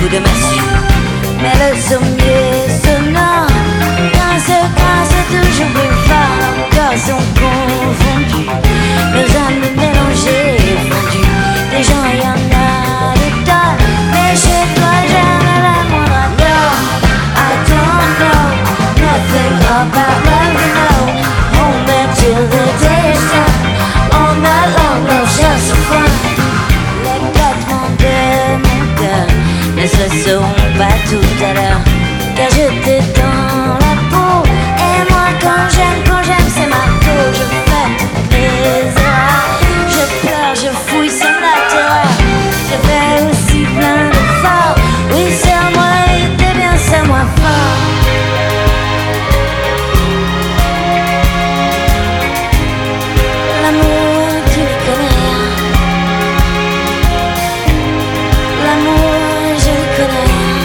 coup de massue. Mais le sommier sonore grince toujours plus fort. Nos corps sont confondus, nos âmes mélangées et fondues. Des gens, y en a des tonnes, mais chez toi jamais la moindre adore. I don't know nothing about love, you know. Hold me till the day is done. All night long, no chance of fun. Les battements de mon cœur ne se seront pas tout à l'heure, car je t'ai dans la peau. Et moi quand j'aime c'est marteau. Je fais toutes mes erreurs, je pleure, je fouille, sème la terreur. Je fais aussi plein d'efforts. Oui, serre-moi et t'es bien, serre-moi fort. L'amour, tu n'y connais rien. L'amour, je n'y connais rien.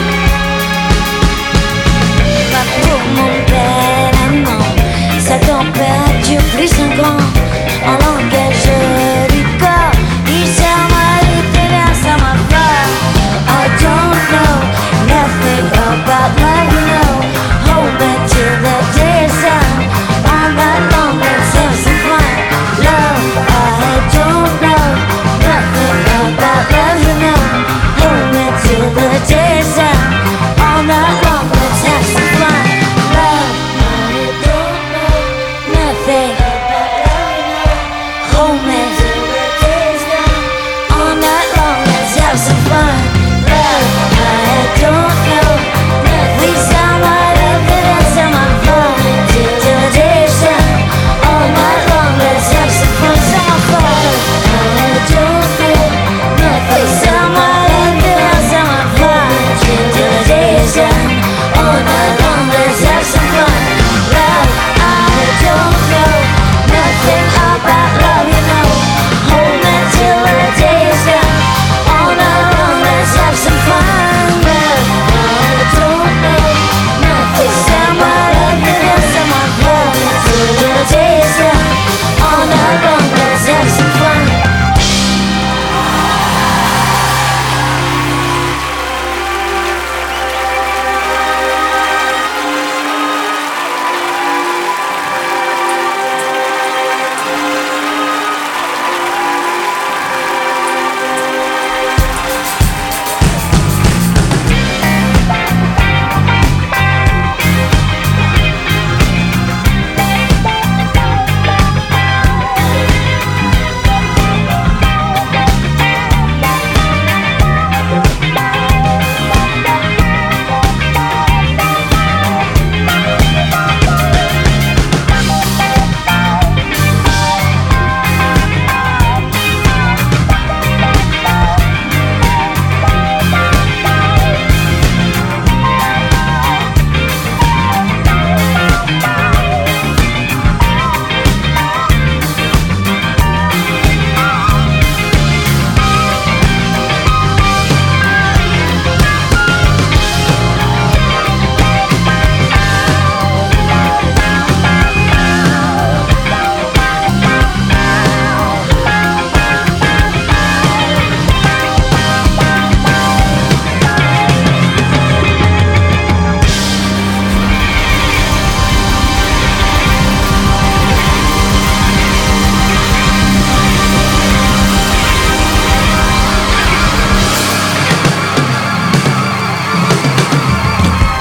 Ma peau, mon bel amant, sa température plus 5 ans. En langage du corps, il serre-moi, il t'est bien, serre-moi fort. I don't know nothing about love, you know. Hold me till the day is done. All night long, let's have some fun. Love, I don't know nothing about love, you know. Hold me till the day is done. All night long, let's have some fun. Love, I don't know nothing about love, you know. Hold me till the day is done. All night long, let's have some fun. Love, I don't know nothing. We sound like evidence on my phone. Till the day is done. All night long, let's have some fun. Some fun. I don't know nothing. We sound like evidence on my phone. Till the day is done. All night long, let's have some fun. Love, I don't know nothing about love, you know. Hold me till the day is done. All night long, let's have some fun. Love, I don't know nothing. Someone evidence on my phone. Till the day is done. All night long, let's have some fun.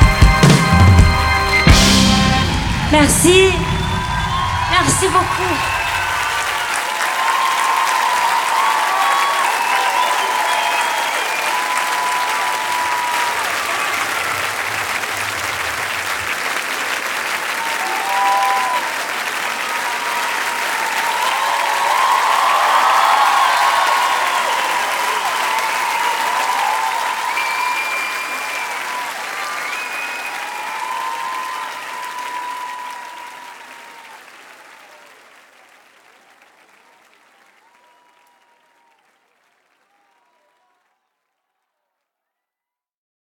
Merci. Merci beaucoup.